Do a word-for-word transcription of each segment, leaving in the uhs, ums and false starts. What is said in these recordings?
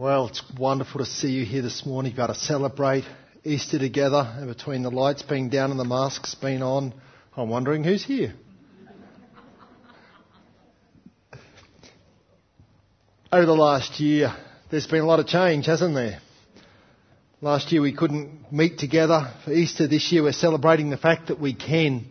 Well, it's wonderful to see you here this morning. You've got to celebrate Easter together, and between the lights being down and the masks being on, I'm wondering who's here. Over the last year, there's been a lot of change, hasn't there? Last year we couldn't meet together for Easter. This year we're celebrating the fact that we can.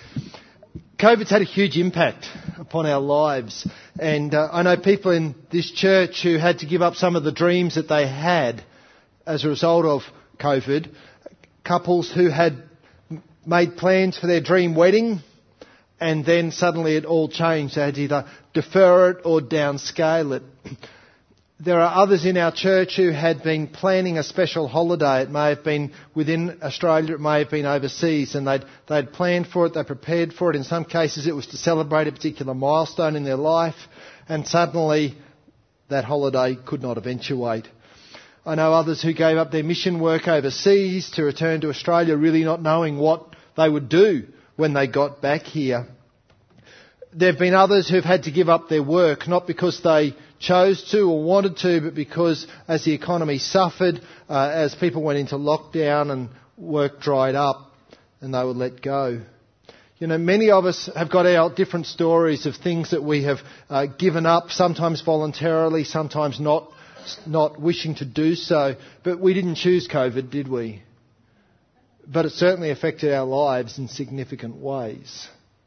COVID's had a huge impact upon our lives, and uh, I know people in this church who had to give up some of the dreams that they had as a result of COVID. Couples who had made plans for their dream wedding, and then suddenly it all changed. They had to either defer it or downscale it. There are others in our church who had been planning a special holiday. It may have been within Australia, it may have been overseas, and they'd, they'd planned for it, they prepared for it. In some cases it was to celebrate a particular milestone in their life, and suddenly that holiday could not eventuate. I know others who gave up their mission work overseas to return to Australia, really not knowing what they would do when they got back here. There have been others who've had to give up their work, not because they chose to or wanted to, but because as the economy suffered, uh, as people went into lockdown and work dried up, and they were let go. You know, many of us have got our different stories of things that we have uh, given up, sometimes voluntarily, sometimes not, not wishing to do so. But we didn't choose COVID, did we? But it certainly affected our lives in significant ways.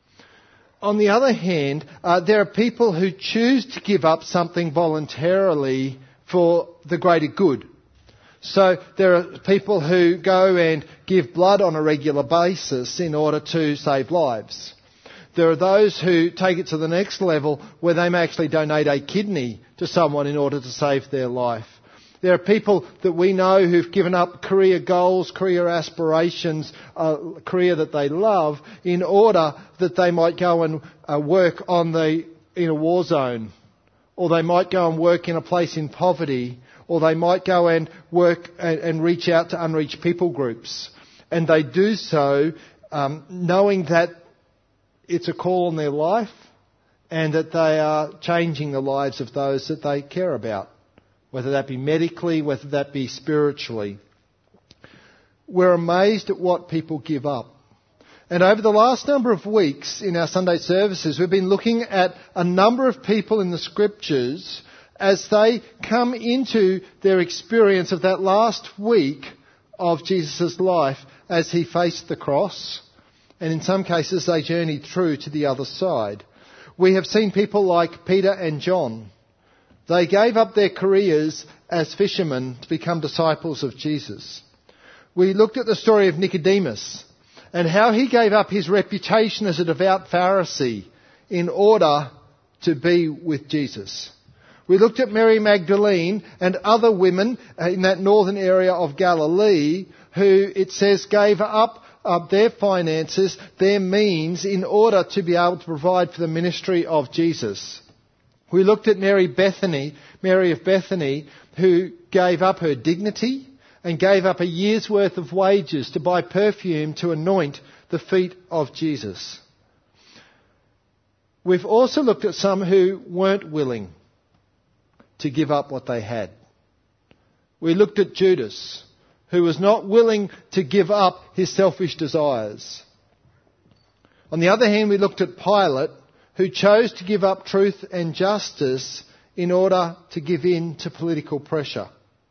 On the other hand, uh, there are people who choose to give up something voluntarily for the greater good. So there are people who go and give blood on a regular basis in order to save lives. There are those who take it to the next level where they may actually donate a kidney to someone in order to save their life. There are people that we know who've given up career goals, career aspirations, a career that they love, in order that they might go and uh, work on the in a war zone, or they might go and work in a place in poverty, or they might go and work and, and reach out to unreached people groups. And they do so um, knowing that it's a call on their life and that they are changing the lives of those that they care about, whether that be medically, whether that be spiritually. We're amazed at what people give up. And over the last number of weeks in our Sunday services, we've been looking at a number of people in the Scriptures as they come into their experience of that last week of Jesus' life as he faced the cross. And in some cases, they journeyed through to the other side. We have seen people like Peter and John. They gave up their careers as fishermen to become disciples of Jesus. We looked at the story of Nicodemus and how he gave up his reputation as a devout Pharisee in order to be with Jesus. We looked at Mary Magdalene and other women in that northern area of Galilee who, it says, gave up uh, their finances, their means, in order to be able to provide for the ministry of Jesus. We looked at Mary Bethany, Mary of Bethany, who gave up her dignity and gave up a year's worth of wages to buy perfume to anoint the feet of Jesus. We've also looked at some who weren't willing to give up what they had. We looked at Judas, who was not willing to give up his selfish desires. On the other hand, we looked at Pilate, who chose to give up truth and justice in order to give in to political pressure.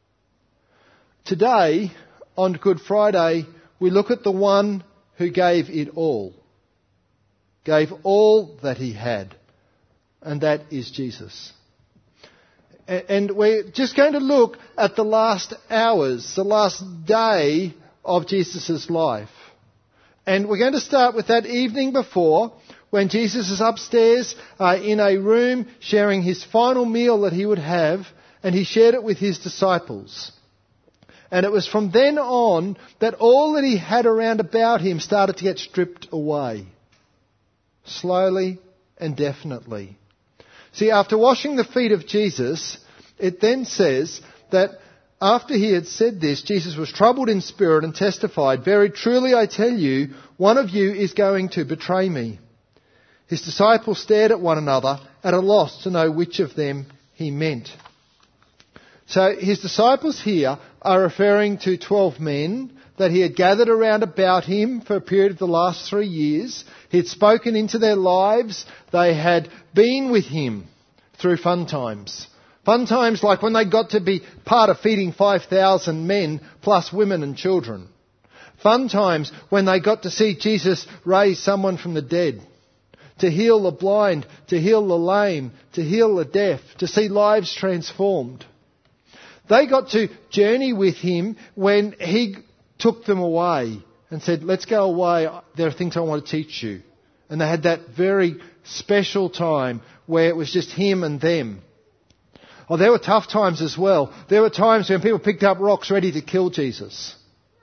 Today, on Good Friday, we look at the one who gave it all. Gave all that he had. And that is Jesus. And we're just going to look at the last hours, the last day of Jesus' life. And we're going to start with that evening before, when Jesus is upstairs uh, in a room sharing his final meal that he would have, and he shared it with his disciples. And it was from then on that all that he had around about him started to get stripped away. Slowly and definitely. See, after washing the feet of Jesus, it then says that after he had said this, Jesus was troubled in spirit and testified, "Very truly I tell you, one of you is going to betray me." His disciples stared at one another, at a loss to know which of them he meant. So his disciples here are referring to twelve men that he had gathered around about him for a period of the last three years. He had spoken into their lives. They had been with him through fun times. Fun times like when they got to be part of feeding five thousand men plus women and children. Fun times when they got to see Jesus raise someone from the dead, to heal the blind, to heal the lame, to heal the deaf, to see lives transformed. They got to journey with him when he took them away and said, let's go away, there are things I want to teach you. And they had that very special time where it was just him and them. Oh, there were tough times as well. There were times when people picked up rocks ready to kill Jesus.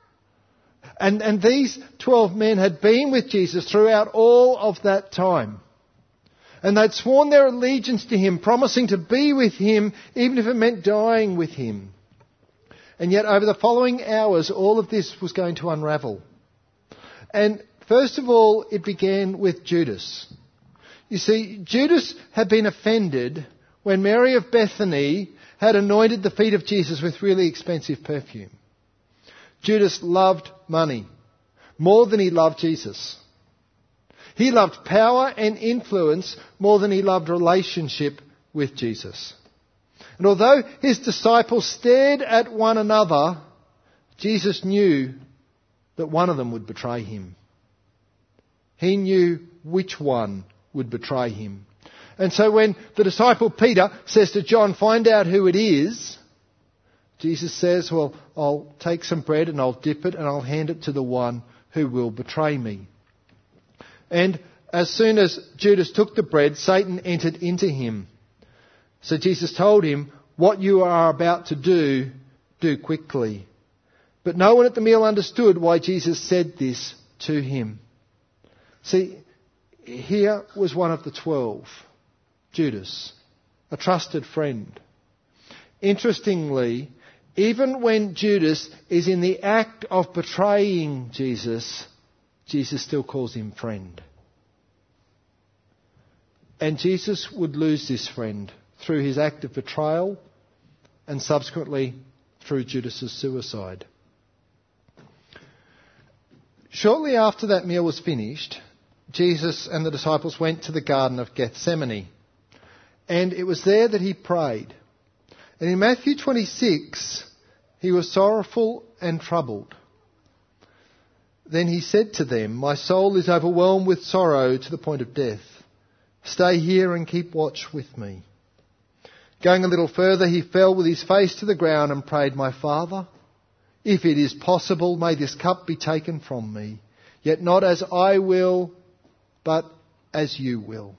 And, and these twelve men had been with Jesus throughout all of that time. And they'd sworn their allegiance to him, promising to be with him, even if it meant dying with him. And yet over the following hours, all of this was going to unravel. And first of all, it began with Judas. You see, Judas had been offended when Mary of Bethany had anointed the feet of Jesus with really expensive perfume. Judas loved money more than he loved Jesus. He loved power and influence more than he loved relationship with Jesus. And although his disciples stared at one another, Jesus knew that one of them would betray him. He knew which one would betray him. And so when the disciple Peter says to John, find out who it is, Jesus says, well, I'll take some bread and I'll dip it and I'll hand it to the one who will betray me. And as soon as Judas took the bread, Satan entered into him. So Jesus told him, what you are about to do, do quickly. But no one at the meal understood why Jesus said this to him. See, here was one of the twelve, Judas, a trusted friend. Interestingly, even when Judas is in the act of betraying Jesus, Jesus still calls him friend. And Jesus would lose this friend through his act of betrayal and subsequently through Judas's suicide. Shortly after that meal was finished, Jesus and the disciples went to the Garden of Gethsemane. And it was there that he prayed. And in Matthew twenty-six, he was sorrowful and troubled. Then he said to them, my soul is overwhelmed with sorrow to the point of death. Stay here and keep watch with me. Going a little further, he fell with his face to the ground and prayed, my Father, if it is possible, may this cup be taken from me. Yet not as I will, but as you will.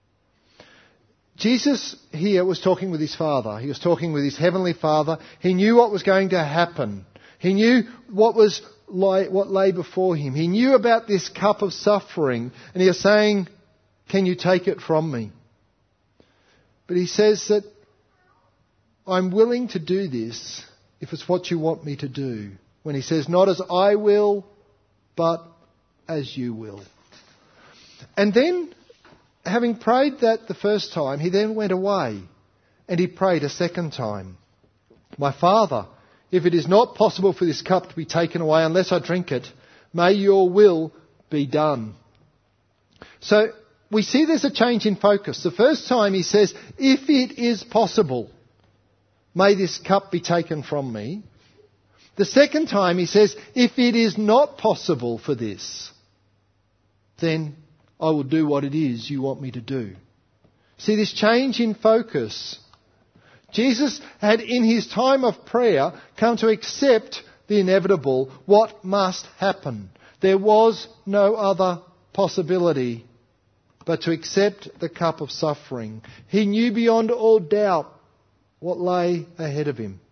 Jesus here was talking with his Father. He was talking with his Heavenly Father. He knew what was going to happen. He knew what was lay, what lay before him. He knew about this cup of suffering. And he was saying, can you take it from me? But he says that I'm willing to do this if it's what you want me to do. When he says, not as I will, but as you will. And then, having prayed that the first time, he then went away and he prayed a second time. My Father, if it is not possible for this cup to be taken away unless I drink it, may your will be done. So we see there's a change in focus. The first time he says, if it is possible, may this cup be taken from me. The second time he says, if it is not possible for this, then I will do what it is you want me to do. See this change in focus. Jesus had in his time of prayer come to accept the inevitable, what must happen. There was no other possibility but to accept the cup of suffering. He knew beyond all doubt what lay ahead of him.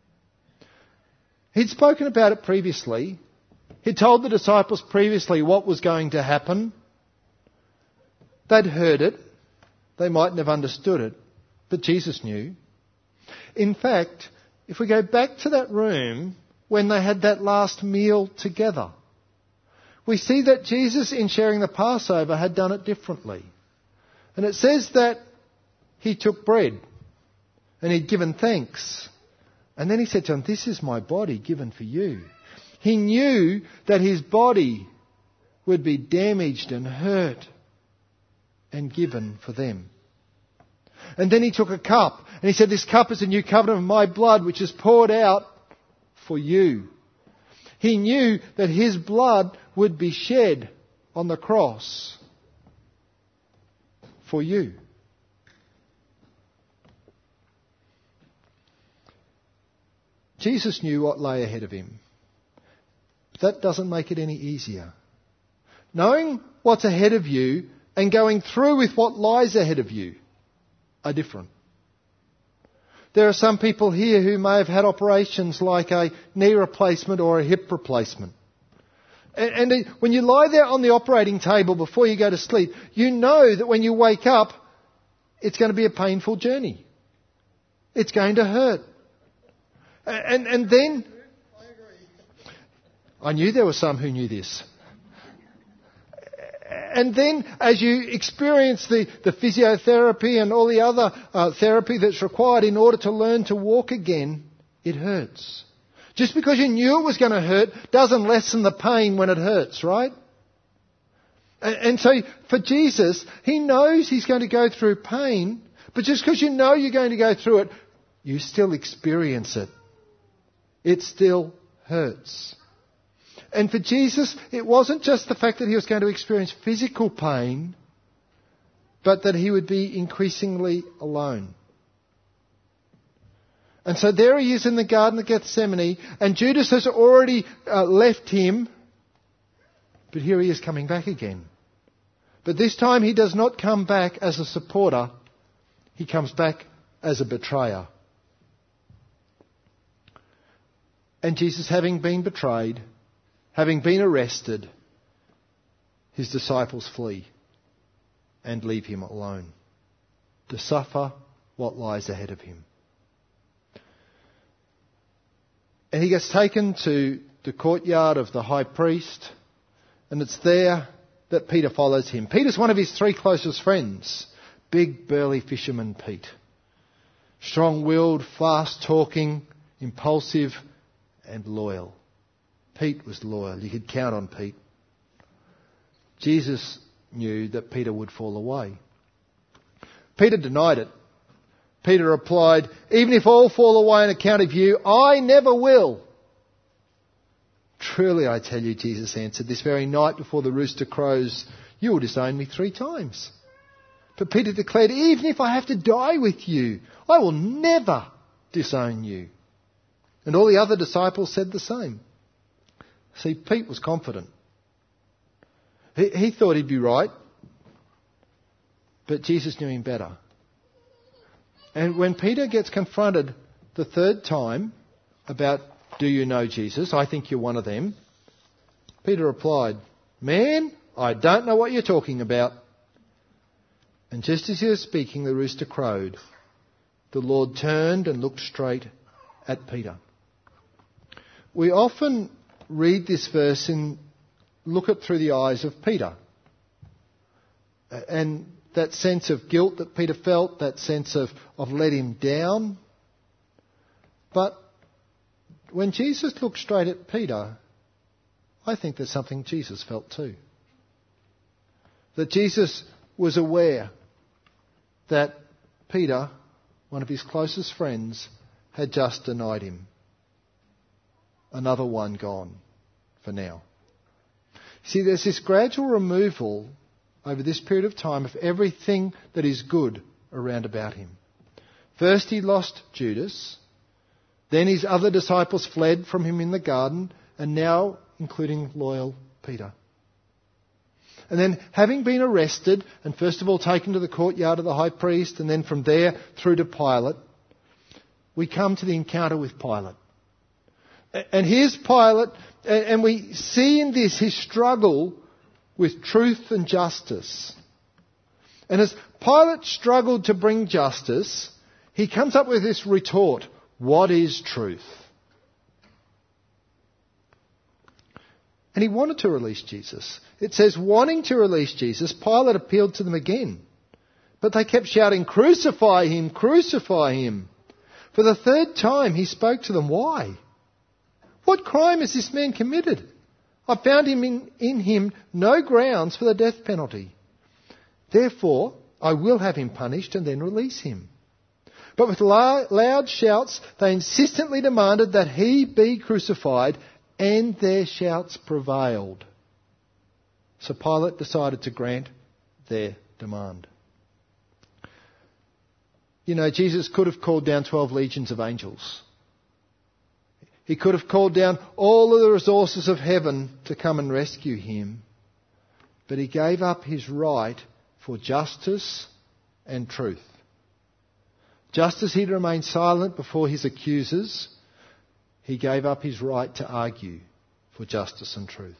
He'd spoken about it previously. He'd told the disciples previously what was going to happen. They'd heard it. They mightn't have understood it, but Jesus knew. In fact, if we go back to that room when they had that last meal together, we see that Jesus, in sharing the Passover, had done it differently. And it says that he took bread and he'd given thanks And then he said to them, this is my body given for you. He knew that his body would be damaged and hurt and given for them. And then he took a cup and he said, this cup is a new covenant of my blood which is poured out for you. He knew that his blood would be shed on the cross for you. Jesus knew what lay ahead of him. That doesn't make it any easier. Knowing what's ahead of you and going through with what lies ahead of you are different. There are some people here who may have had operations like a knee replacement or a hip replacement. And, and when you lie there on the operating table before you go to sleep, you know that when you wake up, it's going to be a painful journey. It's going to hurt. And, and then, I knew there were some who knew this. And then as you experience the, the physiotherapy and all the other uh, therapy that's required in order to learn to walk again, it hurts. Just because you knew it was going to hurt doesn't lessen the pain when it hurts, right? And, and so for Jesus, he knows he's going to go through pain, but just because you know you're going to go through it, you still experience it. It still hurts. And for Jesus, it wasn't just the fact that he was going to experience physical pain, but that he would be increasingly alone. And so there he is in the Garden of Gethsemane, and Judas has already uh, left him, but here he is coming back again. But this time he does not come back as a supporter, he comes back as a betrayer. And Jesus, having been betrayed, having been arrested, his disciples flee and leave him alone to suffer what lies ahead of him. And he gets taken to the courtyard of the high priest, and it's there that Peter follows him. Peter's one of his three closest friends, big burly fisherman Pete. Strong-willed, fast-talking, impulsive and loyal. Pete was loyal. You could count on Pete. Jesus knew that Peter would fall away. Peter denied it. Peter replied, even if all fall away on account of you, I never will. Truly, I tell you, Jesus answered, this very night before the rooster crows, you will disown me three times. But Peter declared, even if I have to die with you, I will never disown you. And all the other disciples said the same. See, Pete was confident. He, he thought he'd be right. But Jesus knew him better. And when Peter gets confronted the third time about, do you know Jesus? I think you're one of them. Peter replied, man, I don't know what you're talking about. And just as he was speaking, the rooster crowed. The Lord turned and looked straight at Peter. We often read this verse and look it through the eyes of Peter. And that sense of guilt that Peter felt, that sense of, of let him down. But when Jesus looked straight at Peter, I think there's something Jesus felt too. That Jesus was aware that Peter, one of his closest friends, had just denied him. Another one gone for now. See, there's this gradual removal over this period of time of everything that is good around about him. First he lost Judas, then his other disciples fled from him in the garden, and now including loyal Peter. And then having been arrested, and first of all taken to the courtyard of the high priest, and then from there through to Pilate, we come to the encounter with Pilate. And here's Pilate, and we see in this his struggle with truth and justice. And as Pilate struggled to bring justice, he comes up with this retort, what is truth? And he wanted to release Jesus. It says, wanting to release Jesus, Pilate appealed to them again. But they kept shouting, crucify him, crucify him. For the third time he spoke to them. Why? What crime has this man committed? I found him in, in him no grounds for the death penalty. Therefore, I will have him punished and then release him. But with loud shouts, they insistently demanded that he be crucified, and their shouts prevailed. So Pilate decided to grant their demand. You know, Jesus could have called down twelve legions of angels. He could have called down all of the resources of heaven to come and rescue him. But he gave up his right for justice and truth. Just as he'd remained silent before his accusers, he gave up his right to argue for justice and truth.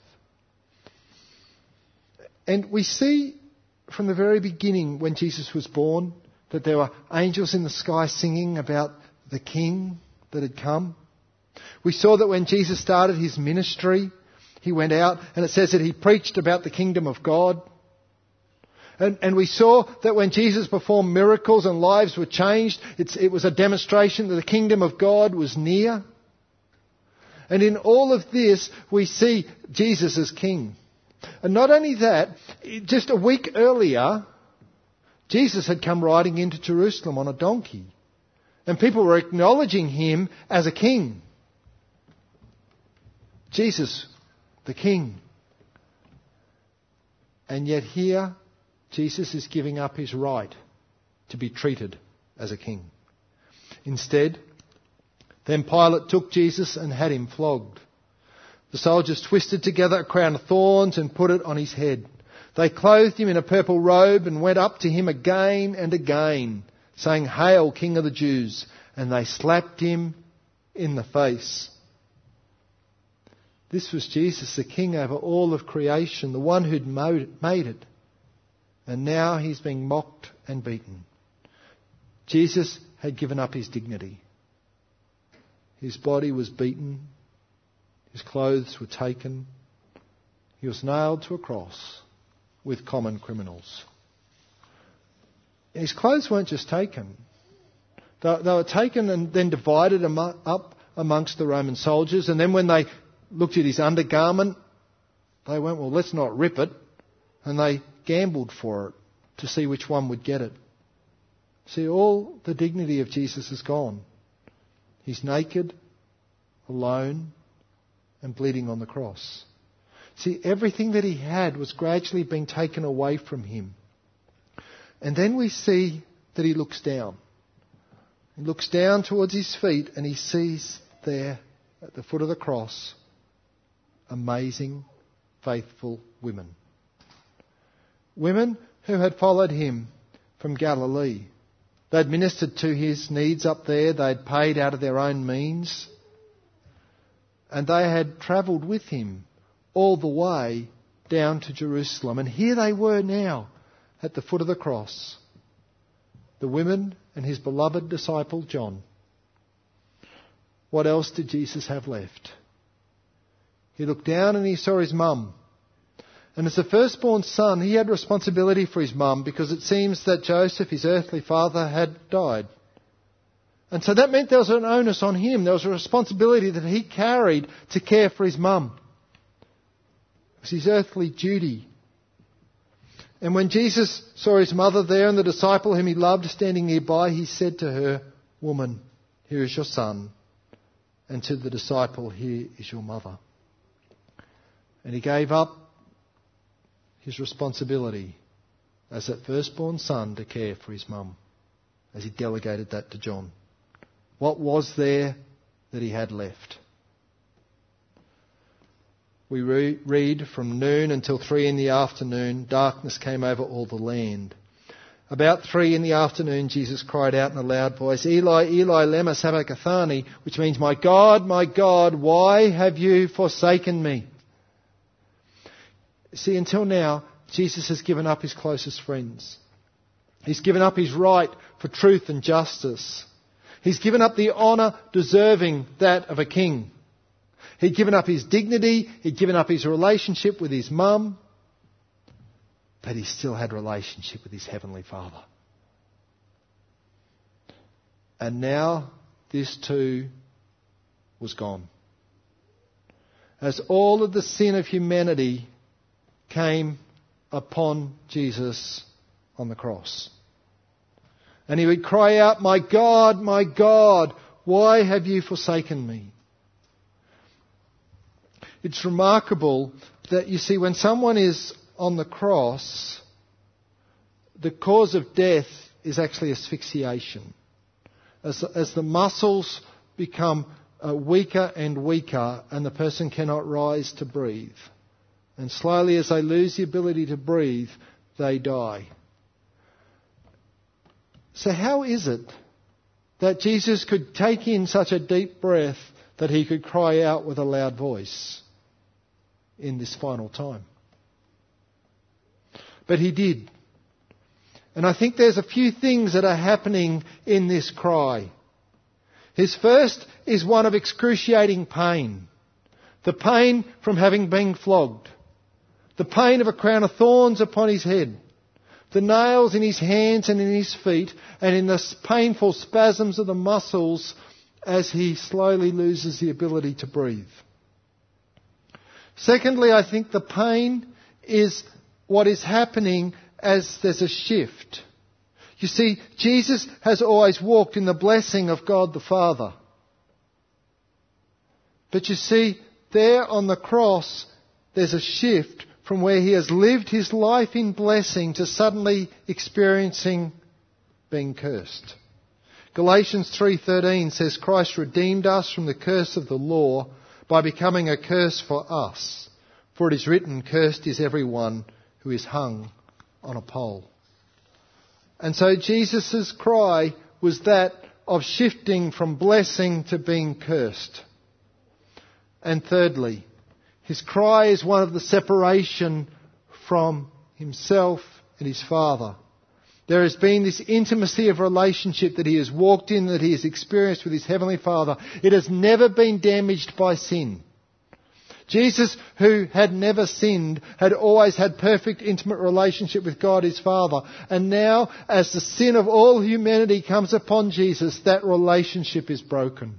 And we see from the very beginning when Jesus was born that there were angels in the sky singing about the King that had come. We saw that when Jesus started his ministry, he went out and it says that he preached about the kingdom of God. And, and we saw that when Jesus performed miracles and lives were changed, it's, it was a demonstration that the kingdom of God was near. And in all of this, we see Jesus as King. And not only that, just a week earlier, Jesus had come riding into Jerusalem on a donkey. And people were acknowledging him as a king. Jesus, the King. And yet here, Jesus is giving up his right to be treated as a king. Instead, then Pilate took Jesus and had him flogged. The soldiers twisted together a crown of thorns and put it on his head. They clothed him in a purple robe and went up to him again and again, saying, "Hail, King of the Jews!" And they slapped him in the face. This was Jesus, the King over all of creation, the one who'd made it. And now he's being mocked and beaten. Jesus had given up his dignity. His body was beaten. His clothes were taken. He was nailed to a cross with common criminals. And his clothes weren't just taken. They, they were taken and then divided amo- up amongst the Roman soldiers. And then when they looked at his undergarment, they went, well, let's not rip it. And they gambled for it to see which one would get it. See, all the dignity of Jesus is gone. He's naked, alone, and bleeding on the cross. See, everything that he had was gradually being taken away from him. And then we see that he looks down. He looks down towards his feet and he sees there at the foot of the cross amazing, faithful women. Women who had followed him from Galilee. They'd ministered to his needs up there. They'd paid out of their own means. And they had travelled with him all the way down to Jerusalem. And here they were now at the foot of the cross. The women and his beloved disciple John. What else did Jesus have left? He looked down and he saw his mum. And as the firstborn son, he had responsibility for his mum because it seems that Joseph, his earthly father, had died. And so that meant there was an onus on him. There was a responsibility that he carried to care for his mum. It was his earthly duty. And when Jesus saw his mother there and the disciple whom he loved standing nearby, he said to her, "Woman, here is your son." And to the disciple, "Here is your mother." And he gave up his responsibility as that firstborn son to care for his mum, as he delegated that to John. What was there that he had left? We re- read from noon until three in the afternoon, darkness came over all the land. About three in the afternoon, Jesus cried out in a loud voice, "Eli, Eli, lema sabachthani," which means, "My God, my God, why have you forsaken me?" See, until now, Jesus has given up his closest friends. He's given up his right for truth and justice. He's given up the honour deserving that of a king. He'd given up his dignity. He'd given up his relationship with his mum. But he still had relationship with his heavenly Father. And now this too was gone. As all of the sin of humanity came upon Jesus on the cross. And he would cry out, "My God, my God, why have you forsaken me?" It's remarkable that, you see, when someone is on the cross, the cause of death is actually asphyxiation. As, as the muscles become uh, weaker and weaker and the person cannot rise to breathe. And slowly as they lose the ability to breathe, they die. So how is it that Jesus could take in such a deep breath that he could cry out with a loud voice in this final time? But he did. And I think there's a few things that are happening in this cry. His first is one of excruciating pain. The pain from having been flogged. The pain of a crown of thorns upon his head. The nails in his hands and in his feet, and in the painful spasms of the muscles as he slowly loses the ability to breathe. Secondly, I think the pain is what is happening as there's a shift. You see, Jesus has always walked in the blessing of God the Father. But you see, there on the cross, there's a shift from where he has lived his life in blessing to suddenly experiencing being cursed. Galatians three thirteen says Christ redeemed us from the curse of the law by becoming a curse for us. For it is written, "Cursed is everyone who is hung on a pole." And so Jesus' cry was that of shifting from blessing to being cursed. And thirdly, his cry is one of the separation from himself and his Father. There has been this intimacy of relationship that he has walked in, that he has experienced with his Heavenly Father. It has never been damaged by sin. Jesus, who had never sinned, had always had perfect intimate relationship with God his Father. And now, as the sin of all humanity comes upon Jesus, that relationship is broken.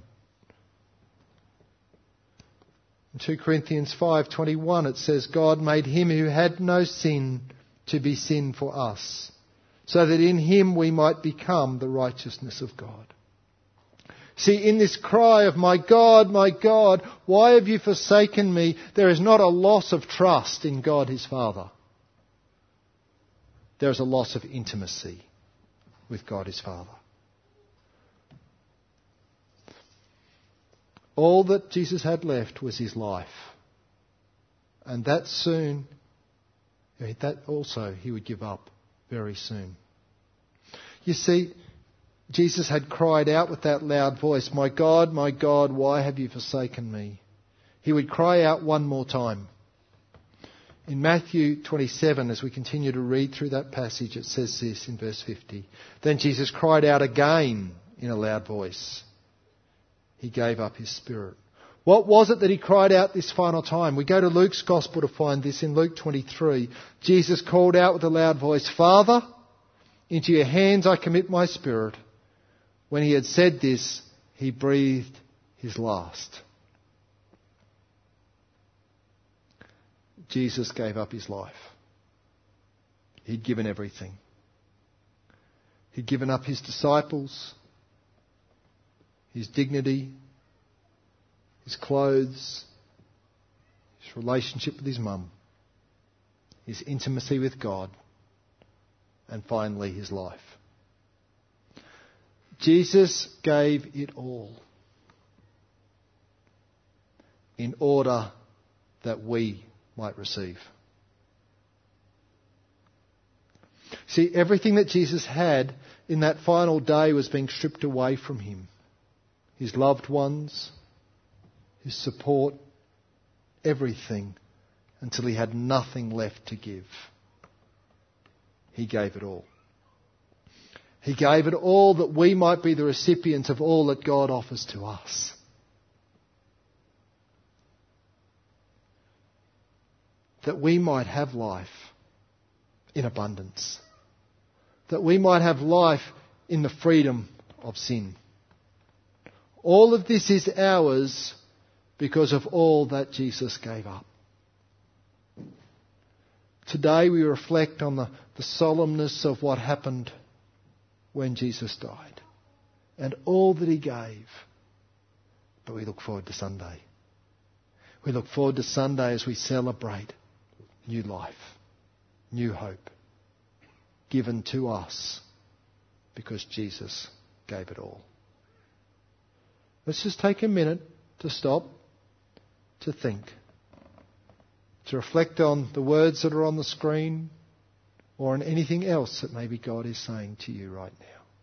In two Corinthians five twenty-one it says, "God made him who had no sin to be sin for us, so that in him we might become the righteousness of God." See, in this cry of, "My God, my God, why have you forsaken me?" there is not a loss of trust in God his Father. There is a loss of intimacy with God his Father. All that Jesus had left was his life. And that soon, that also he would give up very soon. You see, Jesus had cried out with that loud voice, "My God, my God, why have you forsaken me?" He would cry out one more time. In Matthew twenty-seven, as we continue to read through that passage, it says this in verse fifty. "Then Jesus cried out again in a loud voice. He gave up his spirit." What was it that he cried out this final time? We go to Luke's Gospel to find this. In Luke twenty-three, Jesus called out with a loud voice, "Father, into your hands I commit my spirit." When he had said this, he breathed his last. Jesus gave up his life. He'd given everything. He'd given up his disciples, his dignity, his clothes, his relationship with his mum, his intimacy with God, and finally his life. Jesus gave it all in order that we might receive. See, everything that Jesus had in that final day was being stripped away from him. His loved ones, his support, everything, until he had nothing left to give. He gave it all. He gave it all that we might be the recipients of all that God offers to us. That we might have life in abundance. That we might have life in the freedom of sin. All of this is ours because of all that Jesus gave up. Today we reflect on the, the solemnness of what happened when Jesus died and all that he gave. But we look forward to Sunday. We look forward to Sunday as we celebrate new life, new hope, given to us because Jesus gave it all. Let's just take a minute to stop, to think, to reflect on the words that are on the screen or on anything else that maybe God is saying to you right now.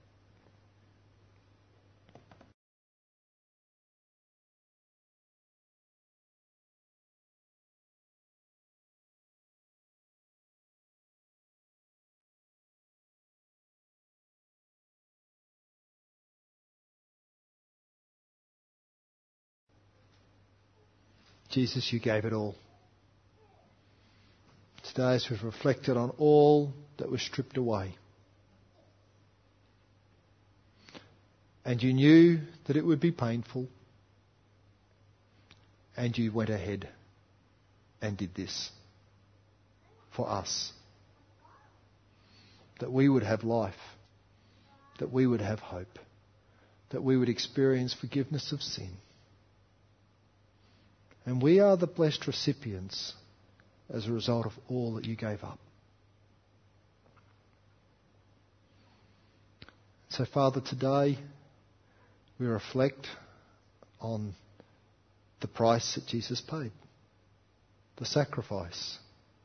Jesus, you gave it all. Today, as we've reflected on all that was stripped away, and you knew that it would be painful, and you went ahead and did this for us, that we would have life, that we would have hope, that we would experience forgiveness of sin. And we are the blessed recipients as a result of all that you gave up. So, Father, today we reflect on the price that Jesus paid, the sacrifice.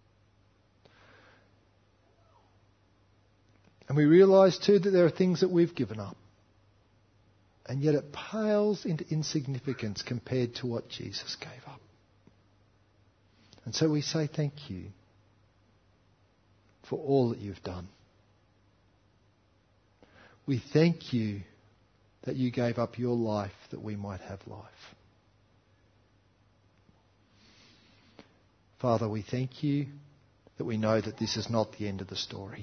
And we realise too that there are things that we've given up. And yet it pales into insignificance compared to what Jesus gave up. And so we say thank you for all that you've done. We thank you that you gave up your life that we might have life. Father, we thank you that we know that this is not the end of the story.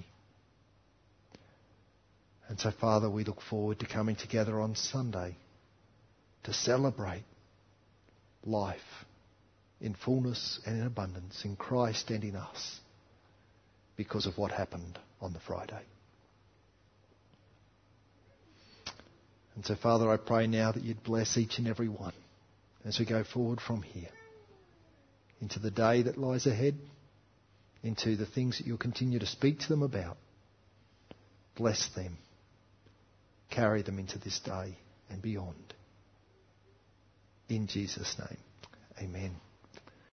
And so, Father, we look forward to coming together on Sunday to celebrate life in fullness and in abundance in Christ and in us because of what happened on the Friday. And so, Father, I pray now that you'd bless each and every one as we go forward from here into the day that lies ahead, into the things that you'll continue to speak to them about. Bless them. Carry them into this day and beyond. In Jesus' name, amen.